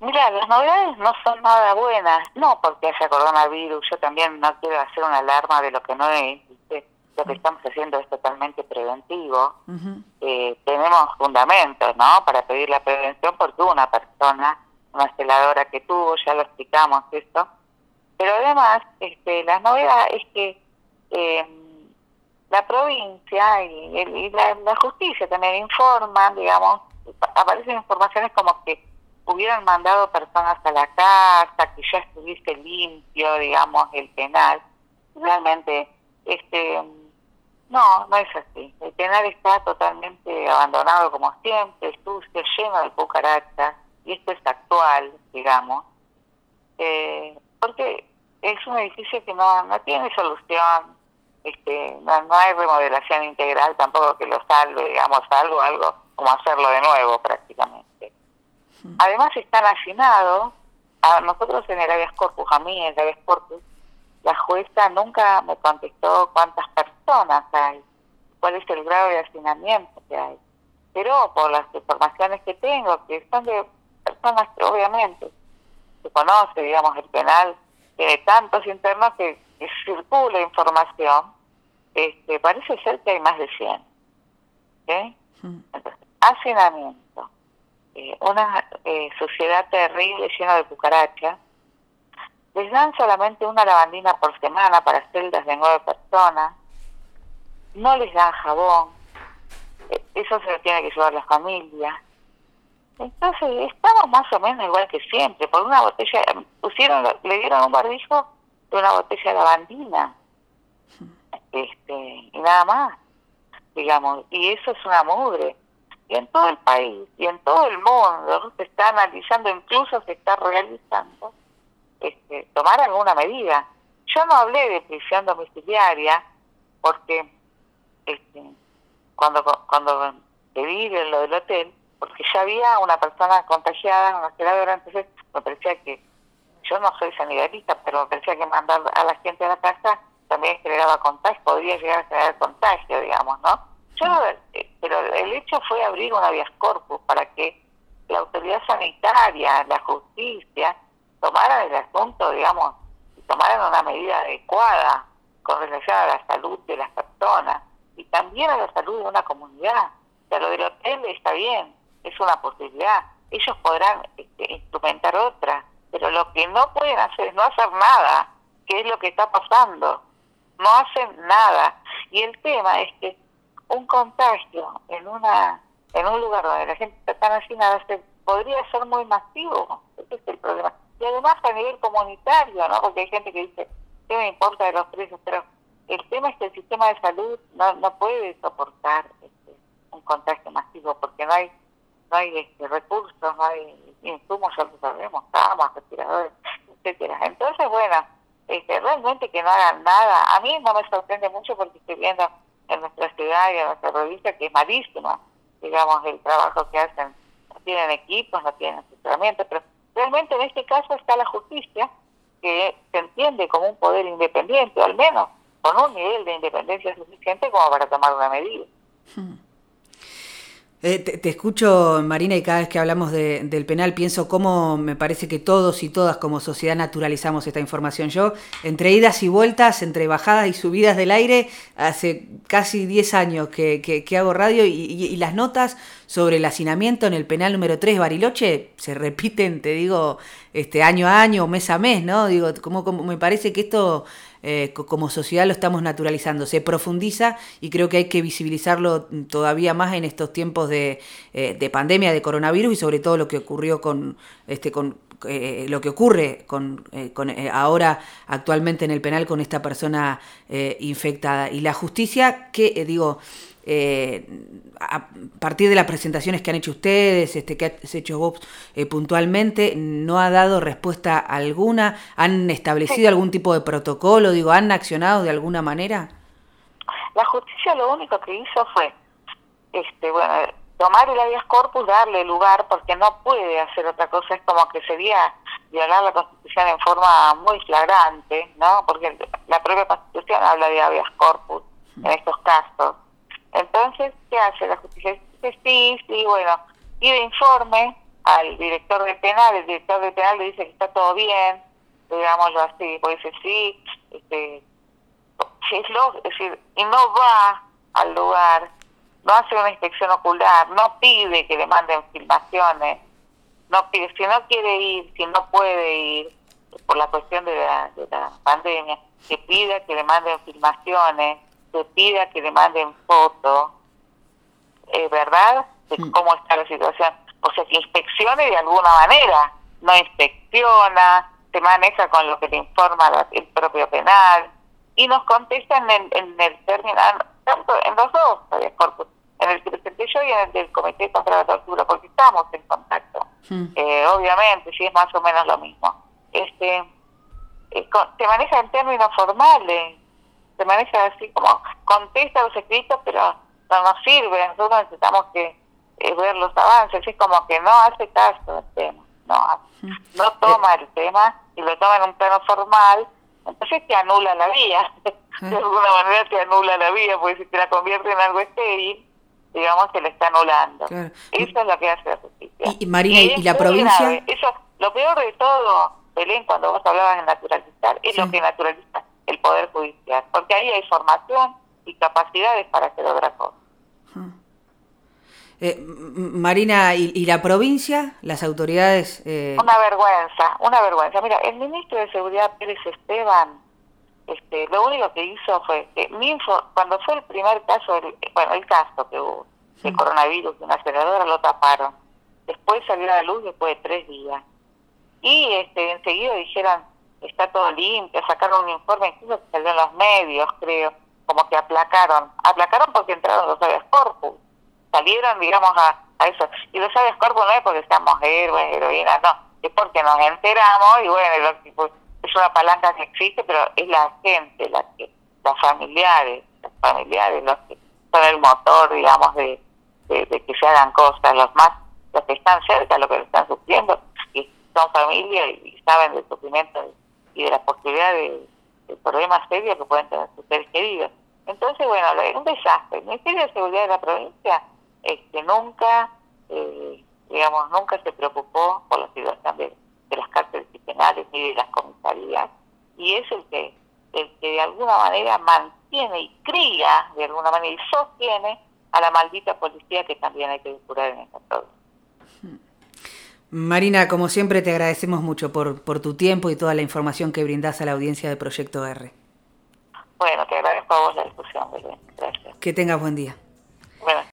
Mira, las novedades no son nada buenas, no porque haya coronavirus, yo también no quiero hacer una alarma de lo que no es, ¿viste? Lo que estamos haciendo es totalmente preventivo. Uh-huh. Tenemos fundamentos, ¿no?, para pedir la prevención, porque una persona, una celadora que tuvo, ya lo explicamos esto, pero además la novedad es que la provincia y la justicia también informan, digamos, aparecen informaciones como que hubieran mandado personas a la casa, que ya estuviese limpio, digamos, el penal. Realmente, no es así. El penal está totalmente abandonado como siempre, sucio, lleno de cucarachas, y esto es actual, digamos, porque es un edificio que no tiene solución, no hay remodelación integral tampoco que lo salve, digamos, algo como hacerlo de nuevo prácticamente. Además están hacinados, a nosotros en el habeas corpus, a mí en el habeas corpus, la jueza nunca me contestó cuántas personas hay, cuál es el grado de hacinamiento que hay, pero por las informaciones que tengo, que son de personas que obviamente se conoce, digamos, el penal tiene tantos internos que circula información, parece ser que hay más de 100. ¿Okay? Entonces, hacinamiento, una suciedad terrible llena de cucarachas. Les dan solamente una lavandina por semana para celdas de 9 personas, no les dan jabón, eso se lo tiene que llevar la familia. Entonces estamos más o menos igual que siempre. Por una botella le dieron un barbijo de una botella de lavandina, y nada más, digamos, y eso es una mugre. Y en todo el país y en todo el mundo se está analizando, incluso se está realizando tomar alguna medida. Yo no hablé de prisión domiciliaria porque cuando pedí lo del hotel, porque ya había una persona contagiada, una celadora, entonces me parecía que, yo no soy sanitaria, pero me parecía que mandar a la gente a la casa también generaba contagio, podría llegar a generar contagio, digamos, ¿no? Pero el hecho fue abrir un habeas corpus para que la autoridad sanitaria, la justicia, tomaran el asunto, digamos, y tomaran una medida adecuada con relación a la salud de las personas y también a la salud de una comunidad. O sea, lo del hotel está bien, es una posibilidad. Ellos podrán instrumentar otra, pero lo que no pueden hacer es no hacer nada, que es lo que está pasando. No hacen nada. Y el tema es que un contagio en un lugar donde la gente está tan hacinada podría ser muy masivo. Ese es el problema. Y además a nivel comunitario, ¿no? Porque hay gente que dice, ¿qué me importa de los precios? Pero el tema es que el sistema de salud no puede soportar un contagio masivo, porque no hay recursos, no hay insumos, ya lo sabemos, camas, respiradores, etcétera. Entonces, bueno, realmente que no hagan nada. A mí no me sorprende mucho porque estoy viendo en nuestra ciudad y en nuestra provincia que es malísimo, digamos, el trabajo que hacen. No tienen equipos, no tienen asesoramiento, pero realmente en este caso está la justicia, que se entiende como un poder independiente, o al menos con un nivel de independencia suficiente como para tomar una medida. Te escucho, Marina, y cada vez que hablamos del penal pienso cómo me parece que todos y todas como sociedad naturalizamos esta información. Yo, entre idas y vueltas, entre bajadas y subidas del aire, hace casi 10 años que hago radio y las notas sobre el hacinamiento en el penal número 3 Bariloche se repiten, te digo, año a año, mes a mes, ¿no? Digo, como me parece que esto como sociedad lo estamos naturalizando, se profundiza y creo que hay que visibilizarlo todavía más en estos tiempos de pandemia, de coronavirus y sobre todo lo que ocurrió lo que ocurre con ahora actualmente en el penal con esta persona infectada. Y la justicia, a partir de las presentaciones que han hecho ustedes, que has hecho vos puntualmente, ¿no ha dado respuesta alguna? ¿Han establecido algún tipo de protocolo? ¿Han accionado de alguna manera? La justicia lo único que hizo fue, tomar el habeas corpus, darle lugar, porque no puede hacer otra cosa, es como que sería violar la Constitución en forma muy flagrante, ¿no? Porque la propia Constitución habla de habeas corpus en estos casos. Entonces, ¿qué hace la justicia? Dice, sí, bueno, pide informe, al director de penal, el director de penal le dice que está todo bien, digámoslo así, pues dice sí, es decir, y no va al lugar, no hace una inspección ocular, no pide que le manden filmaciones, no pide, si no quiere ir, si no puede ir, por la cuestión de la pandemia, que pida que le manden filmaciones, que pida que le manden fotos, ¿verdad?, de cómo está la situación. O sea, que inspeccione de alguna manera, no inspecciona, se maneja con lo que le informa el propio penal, y nos contestan en el terminal, tanto en los dos corpus, en el que presenté yo y en el del Comité contra la Tortura, porque estamos en contacto. Obviamente, sí, es más o menos lo mismo. Se maneja en términos formales, se maneja así como contesta los escritos, pero no nos sirve, nosotros necesitamos que ver los avances, es como que no hace caso del tema, no toma el tema y lo toma en un plano formal, entonces te anula la vía, de alguna manera te anula la vía, porque si te la convierte en algo estéril, digamos que le está anulando. Claro. Eso es lo que hace la justicia. Y Marina, ¿y la provincia? Grave. Eso, lo peor de todo, Belén, cuando vos hablabas de naturalizar, es lo que naturaliza el Poder Judicial, porque ahí hay formación y capacidades para hacer otra cosa. Marina, ¿y la provincia? ¿Las autoridades? Una vergüenza. Mira, el ministro de Seguridad, Pérez Esteban, lo único que hizo fue que cuando fue el primer caso, el caso que hubo de coronavirus de una senadora, lo taparon. Después salió a la luz después de 3 días. Y enseguida dijeron, está todo limpio, sacaron un informe, incluso que salió en los medios, creo, como que aplacaron porque entraron los habeas corpus. Salieron, digamos, a eso. Y los habeas corpus no es porque seamos héroes, heroínas, no, es porque nos enteramos y bueno, es una palanca que existe, pero es la gente, los familiares los que son el motor, digamos, de que se hagan cosas, los que están cerca, los que lo están sufriendo, y son familia y saben del sufrimiento y de la posibilidad de problemas serios que pueden tener sus seres queridos. Entonces, bueno, un desastre. El Ministerio de Seguridad de la provincia nunca se preocupó por la situación de las cárceles y penales ni de las comisarías, y es el que de alguna manera mantiene y cría de alguna manera y sostiene a la maldita policía, que también hay que depurar en esta provincia. Marina, como siempre te agradecemos mucho por tu tiempo y toda la información que brindás a la audiencia de Proyecto R. Bueno, te agradezco a vos la discusión, Belén. Gracias. Que tengas buen día. Bueno.